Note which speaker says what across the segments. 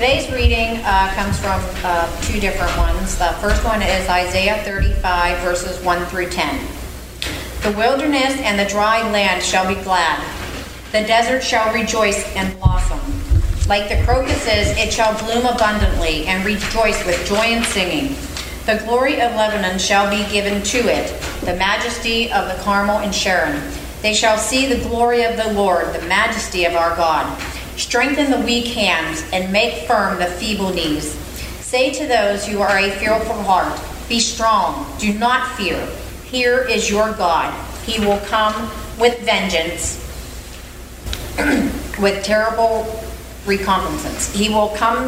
Speaker 1: Today's reading comes from two different ones. The first one is Isaiah 35, verses 1 through 10. The wilderness and the dry land shall be glad. The desert shall rejoice and blossom. Like the crocuses, it shall bloom abundantly and rejoice with joy and singing. The glory of Lebanon shall be given to it, the majesty of the Carmel and Sharon. They shall see the glory of the Lord, the majesty of our God. Strengthen the weak hands and make firm the feeble knees. Say to those who are a fearful heart, be strong, do not fear. Here is your God. He will come with vengeance, with terrible recompense. He will come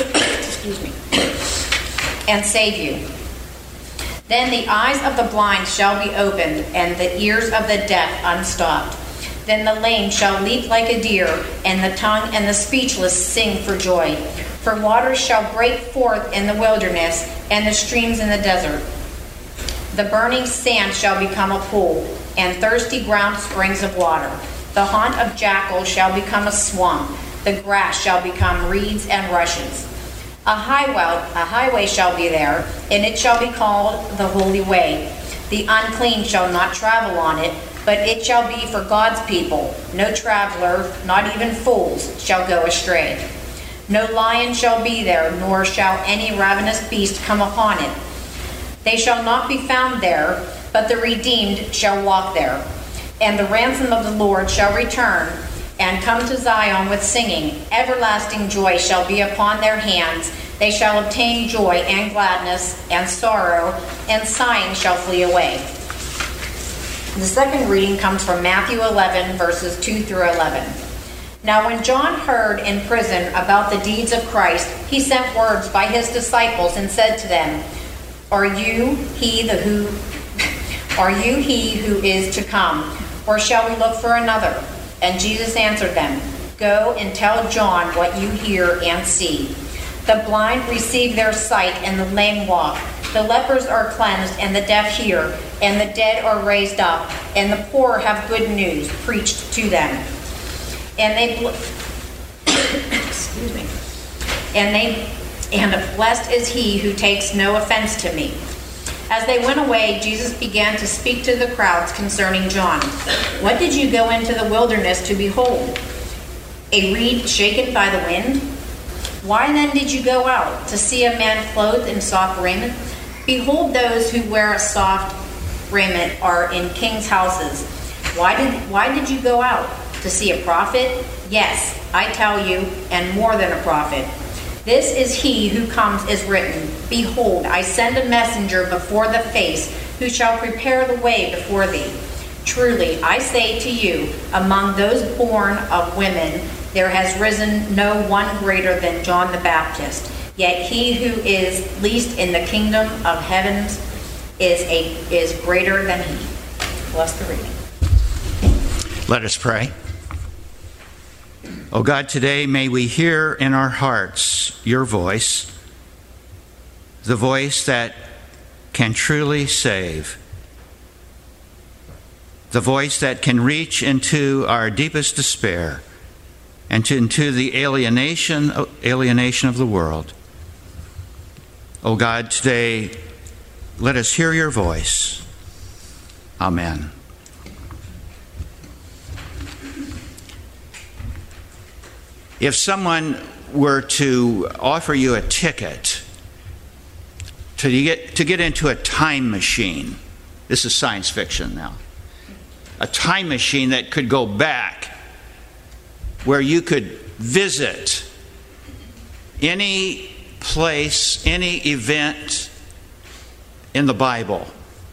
Speaker 1: and save you. Then the eyes of the blind shall be opened, and the ears of the deaf unstopped. Then the lame shall leap like a deer, and the tongue and the speechless sing for joy. For waters shall break forth in the wilderness, and the streams in the desert. The burning sand shall become a pool, and thirsty ground springs of water. The haunt of jackals shall become a swamp. The grass shall become reeds and rushes. A highway shall be there, and it shall be called the Holy Way. The unclean shall not travel on it, but it shall be for God's people. No traveler, not even fools, shall go astray. No lion shall be there, nor shall any ravenous beast come upon it. They shall not be found there, but the redeemed shall walk there. And the ransom of the Lord shall return, and come to Zion with singing. Everlasting joy shall be upon their hands. They shall obtain joy and gladness, and sorrow and sighing shall flee away. The second reading comes from Matthew 11, verses 2 through 11. Now when John heard in prison about the deeds of Christ, he sent words by his disciples and said to them, Are you he who is to come, or shall we look for another? And Jesus answered them, Go and tell John what you hear and see. The blind receive their sight, and the lame walk. The lepers are cleansed, and the deaf hear, and the dead are raised up, and the poor have good news preached to them. And blessed is he who takes no offense to me. As they went away, Jesus began to speak to the crowds concerning John. What did you go into the wilderness to behold? A reed shaken by the wind? Why then did you go out? To see a man clothed in soft raiment? Behold, those who wear soft raiment are in kings' houses. Why did you go out? To see a prophet? Yes, I tell you, and more than a prophet. This is he who comes is written, Behold, I send a messenger before the face, who shall prepare the way before thee. Truly, I say to you, among those born of women, there has risen no one greater than John the Baptist. Yet he who is least in the kingdom of heavens is greater than he. Bless the reading.
Speaker 2: Let us pray. Oh God, today may we hear in our hearts your voice, the voice that can truly save, the voice that can reach into our deepest despair and into the alienation of the world. Oh God, today let us hear your voice. Amen. If someone were to offer you a ticket to get into a time machine, this is science fiction now, a time machine that could go back, where you could visit any place, any event in the Bible,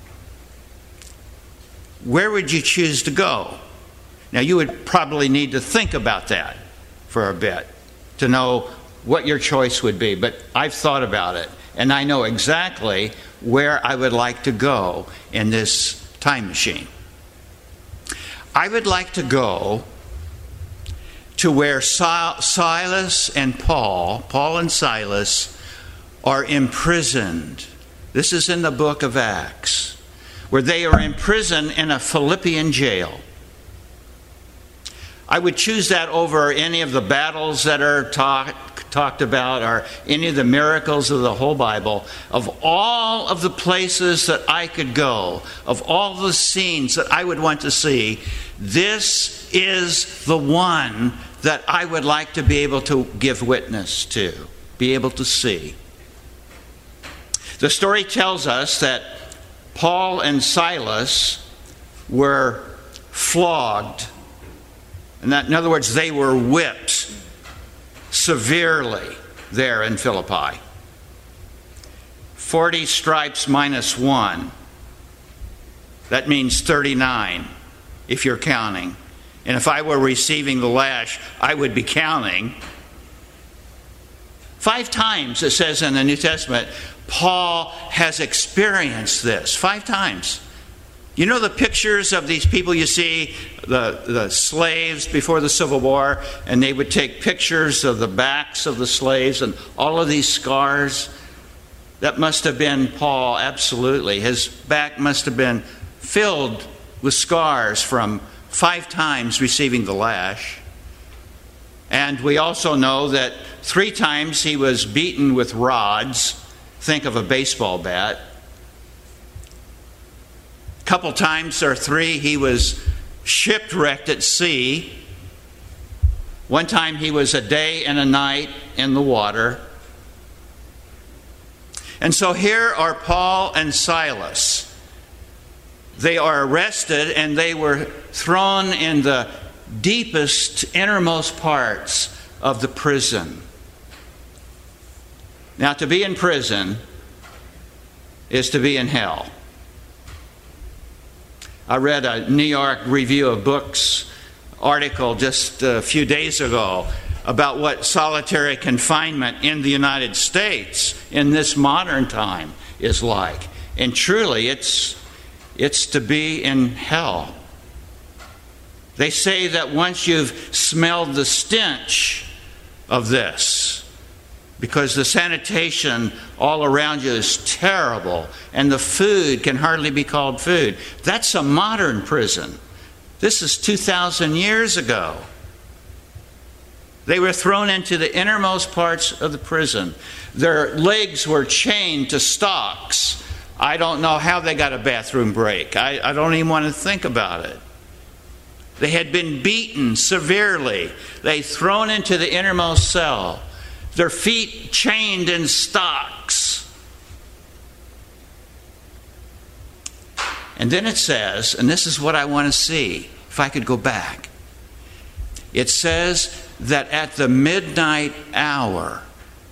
Speaker 2: where would you choose to go? Now, you would probably need to think about that for a bit to know what your choice would be. But I've thought about it, and I know exactly where I would like to go in this time machine. I would like to go to where Silas and Paul and Silas, are imprisoned. This is in the book of Acts, where they are imprisoned in a Philippian jail. I would choose that over any of the battles that are talked about or any of the miracles of the whole Bible, of all of the places that I could go, of all the scenes that I would want to see, this is the one that I would like to be able to give witness to, be able to see. The story tells us that Paul and Silas were flogged. In other words, they were whipped severely there in Philippi. 40 stripes minus 1. That means 39, if you're counting. And if I were receiving the lash, I would be counting. 5 times, it says in the New Testament, Paul has experienced this. 5 times. You know the pictures of these people you see, the slaves before the Civil War, and they would take pictures of the backs of the slaves and all of these scars? That must have been Paul, absolutely. His back must have been filled with scars from 5 times receiving the lash. And we also know that 3 times he was beaten with rods. Think of a baseball bat. A couple times or 3 he was shipwrecked at sea. One time he was a day and a night in the water. And so here are Paul and Silas. They are arrested and they were thrown in the deepest, innermost parts of the prison. Now, to be in prison is to be in hell. I read a New York Review of Books article just a few days ago about what solitary confinement in the United States in this modern time is like. And truly, it's to be in hell. They say that once you've smelled the stench of this, because the sanitation all around you is terrible and the food can hardly be called food. That's a modern prison. This is 2,000 years ago. They were thrown into the innermost parts of the prison. Their legs were chained to stocks. I don't know how they got a bathroom break. I don't even want to think about it. They had been beaten severely. They thrown into the innermost cell. Their feet chained in stocks. And then it says, and this is what I want to see, if I could go back. It says that at the midnight hour,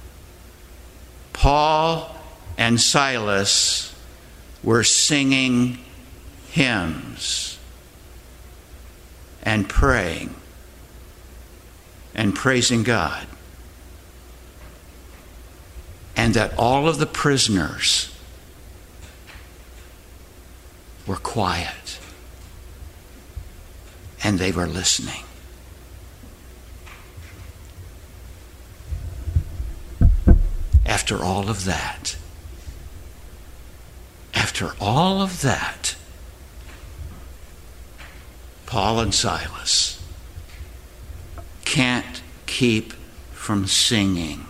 Speaker 2: Paul and Silas were singing hymns and praying and praising God. And that all of the prisoners were quiet and they were listening. After all of that, Paul and Silas can't keep from singing.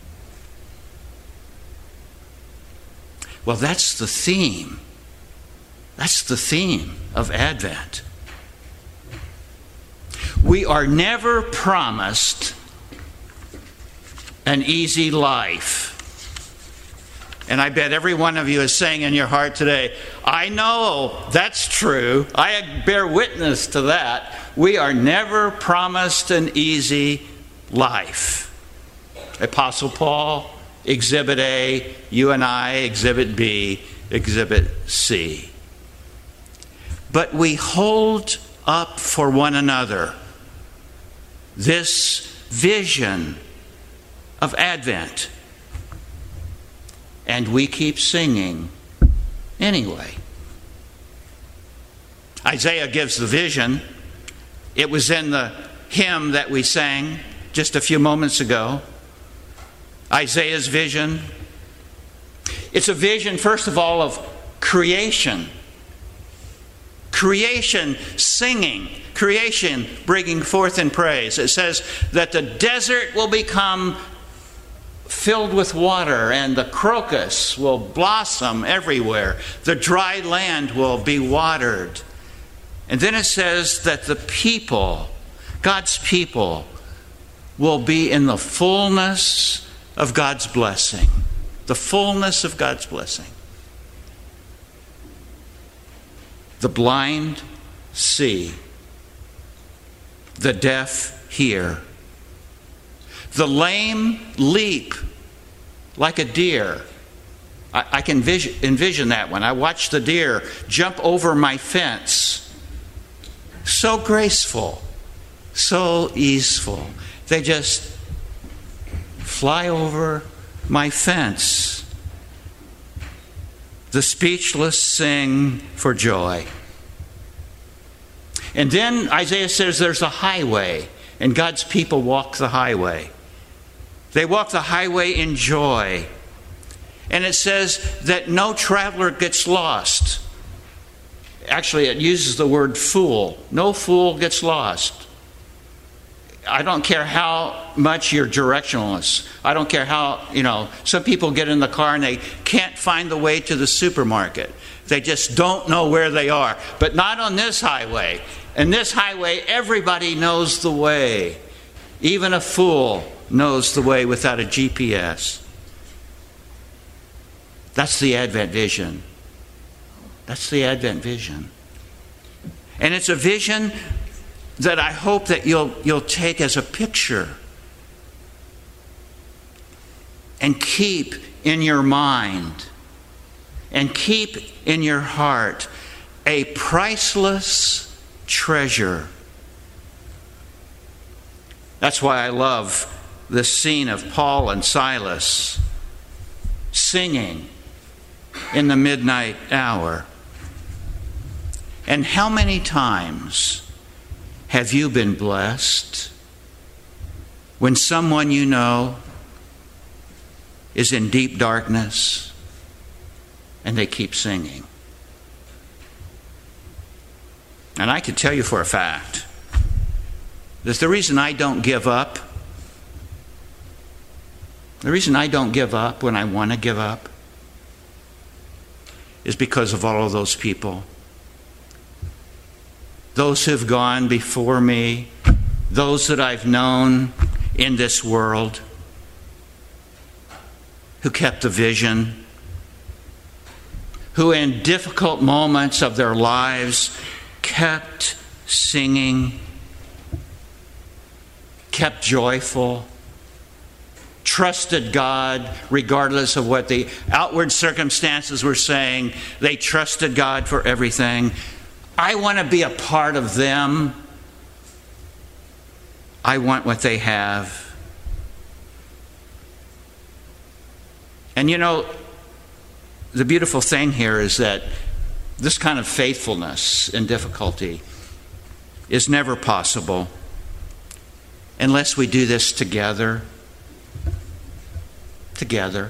Speaker 2: Well, that's the theme. That's the theme of Advent. We are never promised an easy life. And I bet every one of you is saying in your heart today, I know that's true. I bear witness to that. We are never promised an easy life. Apostle Paul, Exhibit A, you and I, Exhibit B, Exhibit C. But we hold up for one another this vision of Advent. And we keep singing anyway. Isaiah gives the vision. It was in the hymn that we sang just a few moments ago. Isaiah's vision. It's a vision, first of all, of creation. Creation singing. Creation bringing forth in praise. It says that the desert will become filled with water, and the crocus will blossom everywhere. The dry land will be watered. And then it says that the people, God's people, will be in the fullness of God's blessing. The fullness of God's blessing. The blind see. The deaf hear. The lame leap like a deer. I can envision that one. I watched the deer jump over my fence. So graceful, so easeful. They just fly over my fence. The speechless sing for joy. And then Isaiah says there's a highway, and God's people walk the highway. They walk the highway in joy. And it says that no traveler gets lost. Actually, it uses the word fool. No fool gets lost. I don't care how much you're directionless. I don't care how, some people get in the car and they can't find the way to the supermarket. They just don't know where they are. But not on this highway. In this highway, everybody knows the way. Even a fool knows the way without a GPS. That's the Advent vision. That's the Advent vision. And it's a vision that I hope that you'll take as a picture and keep in your mind and keep in your heart a priceless treasure. That's why I love this scene of Paul and Silas singing in the midnight hour. And how many times have you been blessed when someone you know is in deep darkness and they keep singing? And I can tell you for a fact that the reason I don't give up, the reason I don't give up when I want to give up, is because of all of those people. Those who've gone before me, those that I've known in this world, who kept the vision, who in difficult moments of their lives kept singing, kept joyful, trusted God regardless of what the outward circumstances were saying. They trusted God for everything. I want to be a part of them. I want what they have. And the beautiful thing here is that this kind of faithfulness in difficulty is never possible unless we do this together. Together.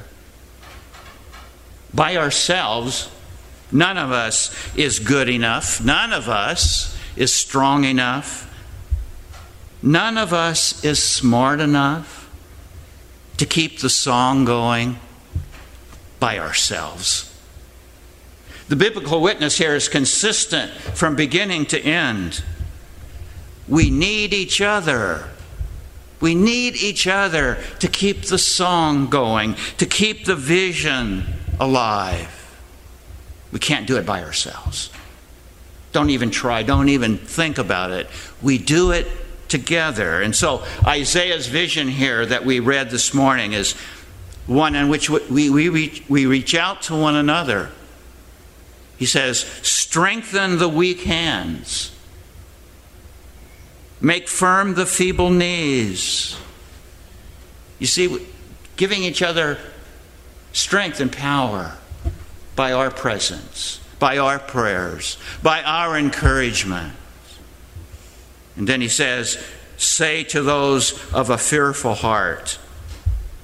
Speaker 2: By ourselves, none of us is good enough. None of us is strong enough. None of us is smart enough to keep the song going by ourselves. The biblical witness here is consistent from beginning to end. We need each other. We need each other to keep the song going, to keep the vision alive. We can't do it by ourselves. Don't even try. Don't even think about it. We do it together. And so Isaiah's vision here that we read this morning is one in which we reach out to one another. He says, strengthen the weak hands. Make firm the feeble knees. You see, giving each other strength and power by our presence, by our prayers, by our encouragement. And then he says, say to those of a fearful heart,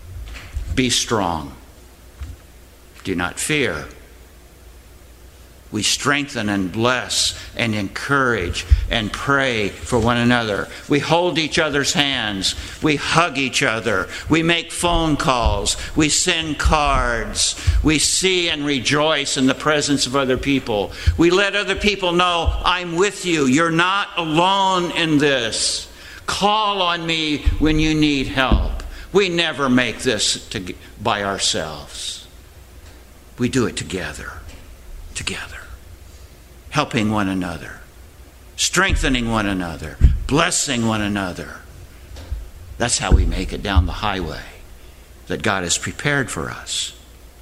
Speaker 2: be strong. Do not fear. We strengthen and bless and encourage and pray for one another. We hold each other's hands. We hug each other. We make phone calls. We send cards. We see and rejoice in the presence of other people. We let other people know, I'm with you. You're not alone in this. Call on me when you need help. We never make this by ourselves. We do it together. Helping one another, strengthening one another, blessing one another. That's how we make it down the highway that God has prepared for us.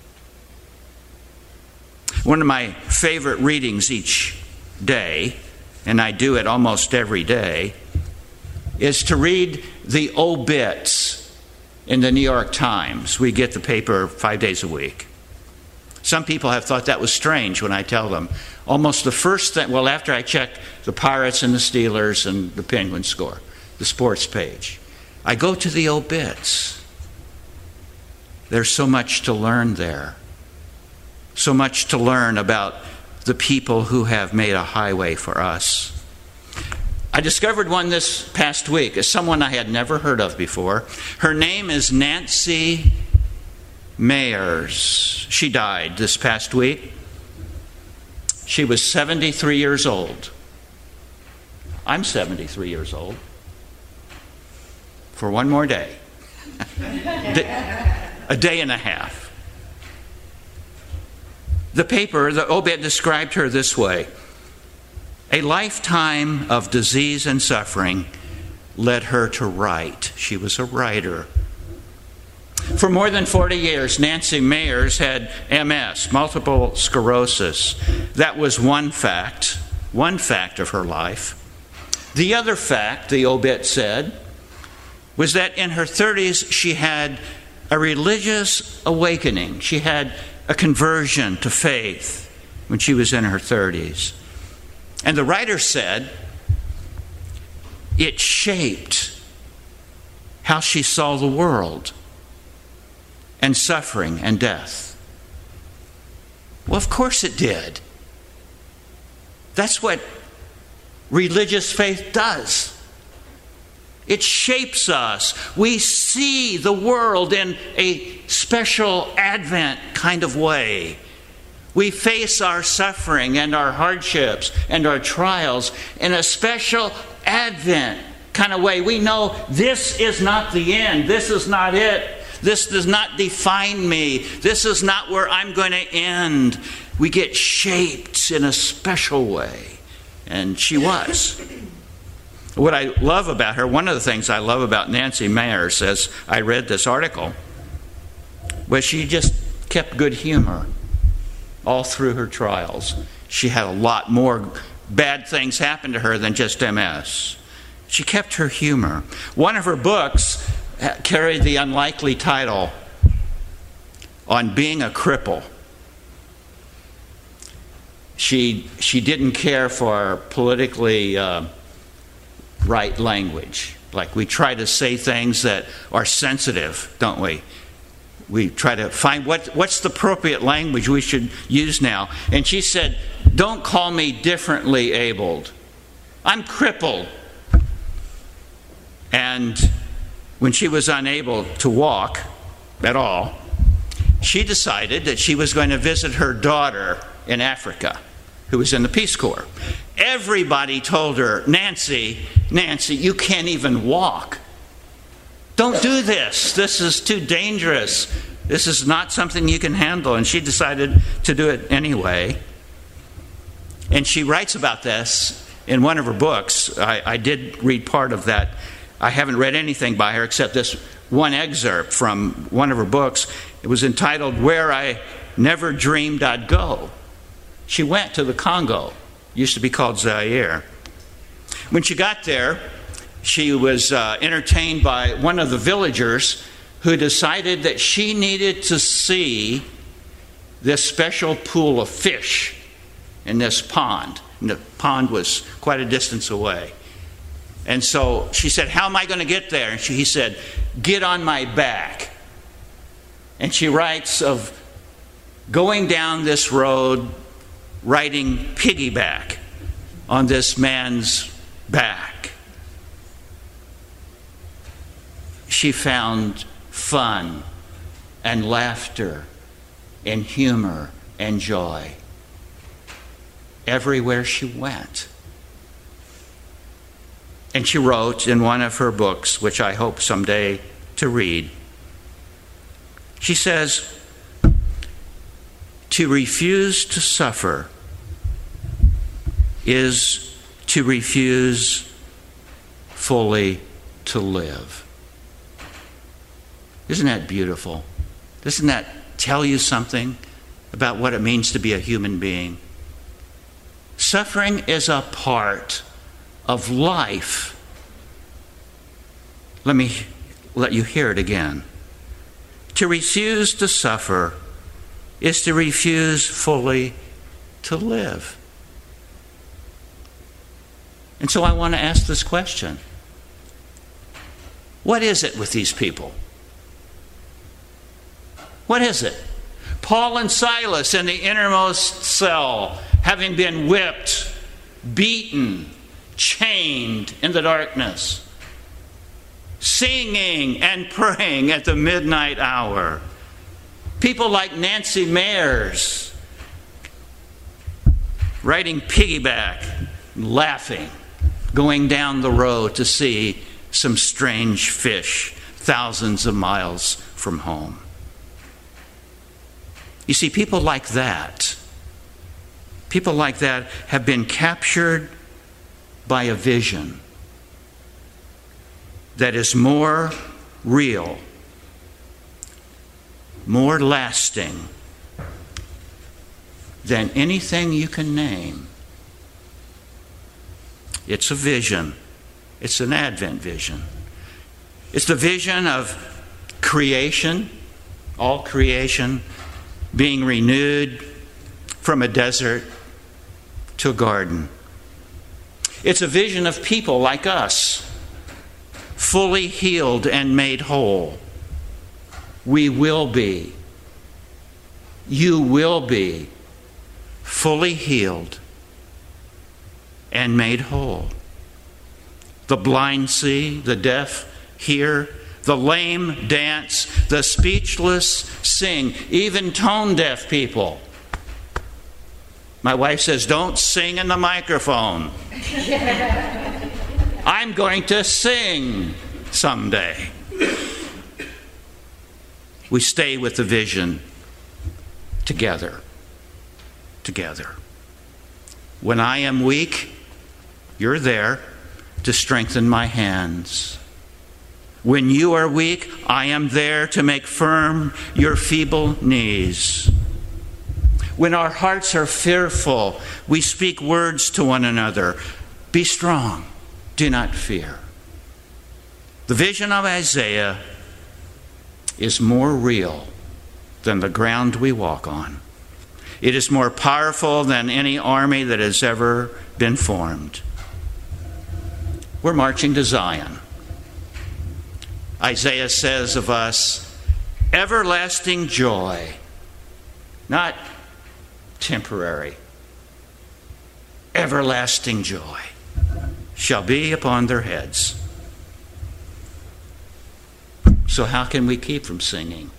Speaker 2: One of my favorite readings each day, and I do it almost every day, is to read the obits in the New York Times. We get the paper 5 days a week. Some people have thought that was strange when I tell them. Almost the first thing, well, after I check the Pirates and the Steelers and the Penguins score, the sports page, I go to the obits. There's so much to learn there. So much to learn about the people who have made a highway for us. I discovered one this past week. It's someone I had never heard of before. Her name is Nancy Meyers. She died this past week. She was 73 years old. I'm 73 years old. For one more day. A day and a half. The paper, the obit, described her this way. A lifetime of disease and suffering led her to write. She was a writer. For more than 40 years, Nancy Meyers had MS, multiple sclerosis. That was one fact of her life. The other fact, the obit said, was that in her 30s she had a religious awakening. She had a conversion to faith when she was in her 30s. And the writer said it shaped how she saw the world and suffering and death. Well, of course it did. That's what religious faith does. It shapes us. We see the world in a special Advent kind of way. We face our suffering and our hardships and our trials in a special Advent kind of way. We know this is not the end. This is not it. This does not define me. This is not where I'm going to end. We get shaped in a special way. And she was. What I love about her, one of the things I love about Nancy Meyers, as I read this article, was she just kept good humor all through her trials. She had a lot more bad things happen to her than just MS. She kept her humor. One of her books carried the unlikely title, On Being a Cripple. She didn't care for politically right language. Like, we try to say things that are sensitive, don't we? We try to find what's the appropriate language we should use now. And she said, don't call me differently abled. I'm crippled. And when she was unable to walk at all, she decided that she was going to visit her daughter in Africa, who was in the Peace Corps. Everybody told her, Nancy, you can't even walk. Don't do this. This is too dangerous. This is not something you can handle. And she decided to do it anyway. And she writes about this in one of her books. I did read part of that. I haven't read anything by her except this one excerpt from one of her books. It was entitled, Where I Never Dreamed I'd Go. She went to the Congo. It used to be called Zaire. When she got there, she was entertained by one of the villagers who decided that she needed to see this special pool of fish in this pond. And the pond was quite a distance away. And so she said, how am I going to get there? And he said, get on my back. And she writes of going down this road riding piggyback on this man's back. She found fun and laughter and humor and joy everywhere she went. And she wrote in one of her books, which I hope someday to read, she says, "To refuse to suffer is to refuse fully to live." Isn't that beautiful? Doesn't that tell you something about what it means to be a human being? Suffering is a part of life. Let me let you hear it again. To refuse to suffer is to refuse fully to live. And so I want to ask this question. What is it with these people? What is it? Paul and Silas in the innermost cell, having been whipped, beaten, chained in the darkness, singing and praying at the midnight hour. People like Nancy Mayers riding piggyback, laughing, going down the road to see some strange fish thousands of miles from home. You see, people like that have been captured by a vision that is more real, more lasting than anything you can name. It's a vision. It's an Advent vision. It's the vision of creation, all creation, being renewed from a desert to a garden. It's a vision of people like us, fully healed and made whole. We will be, you will be fully healed and made whole. The blind see, the deaf hear, the lame dance, the speechless sing, even tone-deaf people. My wife says, "Don't sing in the microphone." I'm going to sing someday. We stay with the vision together. Together. When I am weak, you're there to strengthen my hands. When you are weak, I am there to make firm your feeble knees. When our hearts are fearful, we speak words to one another. Be strong, do not fear. The vision of Isaiah is more real than the ground we walk on. It is more powerful than any army that has ever been formed. We're marching to Zion. Isaiah says of us, everlasting joy, not temporary, everlasting joy shall be upon their heads. So how can we keep from singing?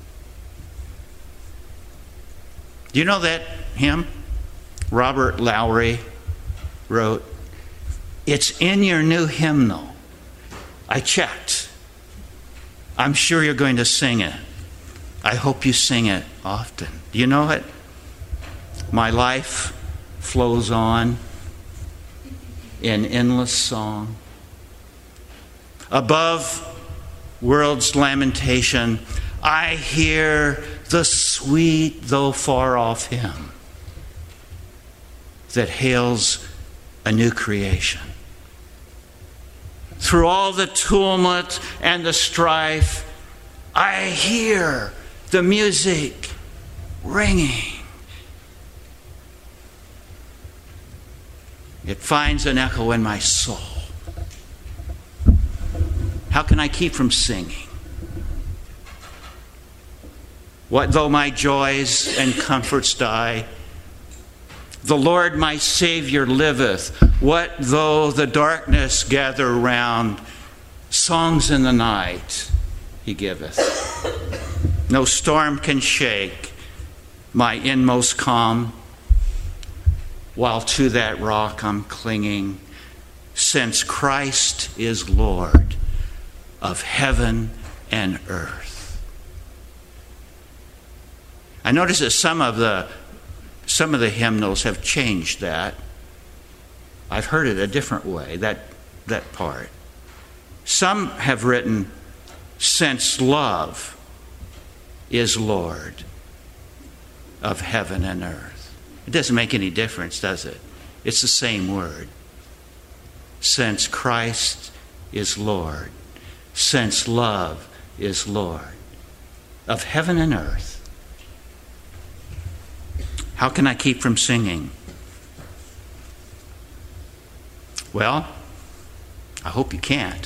Speaker 2: Do you know that hymn Robert Lowry wrote? It's in your new hymnal. I checked. I'm sure you're going to sing it. I hope you sing it often. Do you know it? My life flows on in endless song. Above world's lamentation, I hear the sweet though far off hymn that hails a new creation. Through all the tumult and the strife, I hear the music ringing. It finds an echo in my soul. How can I keep from singing? What though my joys and comforts die? The Lord my Savior liveth. What though the darkness gather round? Songs in the night he giveth. No storm can shake my inmost calm, while to that rock I'm clinging, since Christ is Lord of heaven and earth. I notice that some of the hymnals have changed that. I've heard it a different way, that part. Some have written, since love is Lord of heaven and earth. It doesn't make any difference, does it? It's the same word. Since Christ is Lord, since love is Lord of heaven and earth. How can I keep from singing? Well, I hope you can't.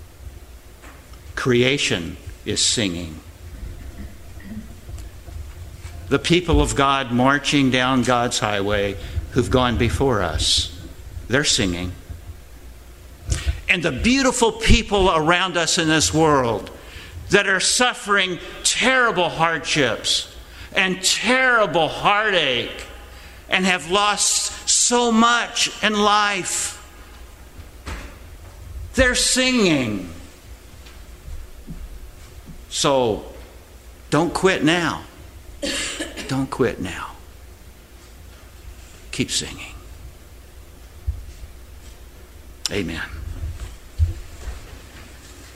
Speaker 2: Creation is singing. The people of God marching down God's highway who've gone before us, they're singing. And the beautiful people around us in this world that are suffering terrible hardships and terrible heartache and have lost so much in life, they're singing. So don't quit now. Don't quit now. Keep singing. Amen.